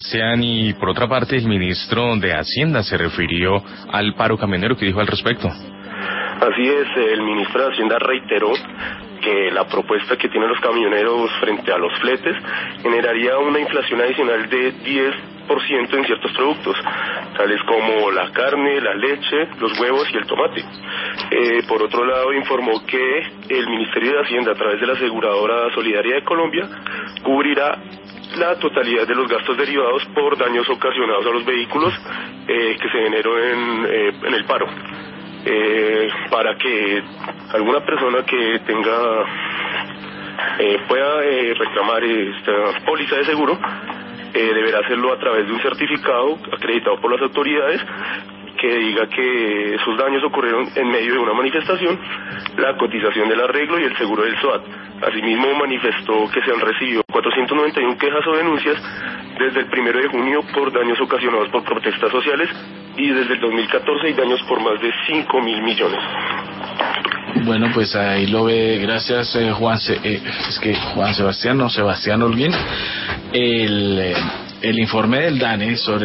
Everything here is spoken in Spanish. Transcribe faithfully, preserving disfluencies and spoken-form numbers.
Sean, y por otra parte, el ministro de Hacienda se refirió al paro camionero. ¿Qué dijo al respecto? Así es, el ministro de Hacienda reiteró que la propuesta que tienen los camioneros frente a los fletes generaría una inflación adicional de diez por ciento en ciertos productos, tales como la carne, la leche, los huevos y el tomate. Eh, por otro lado, informó que el Ministerio de Hacienda, a través de la aseguradora Solidaria de Colombia, cubrirá la totalidad de los gastos derivados por daños ocasionados a los vehículos eh, que se generó en, eh, en el paro. Eh, para que alguna persona que tenga eh, pueda eh, reclamar esta póliza de seguro, eh, deberá hacerlo a través de un certificado acreditado por las autoridades que diga que esos daños ocurrieron en medio de una manifestación, la cotización del arreglo y el seguro del S O A T. Asimismo, manifestó que se han recibido cuatrocientas noventa y uno quejas o denuncias desde el primero de junio por daños ocasionados por protestas sociales, y desde el dos mil catorce hay daños por más de cinco mil millones. Bueno, pues ahí lo ve. Gracias, eh, Juan. Se, eh, es que Juan Sebastián, no, Sebastián Holguín, el, eh, el informe del DANE sobre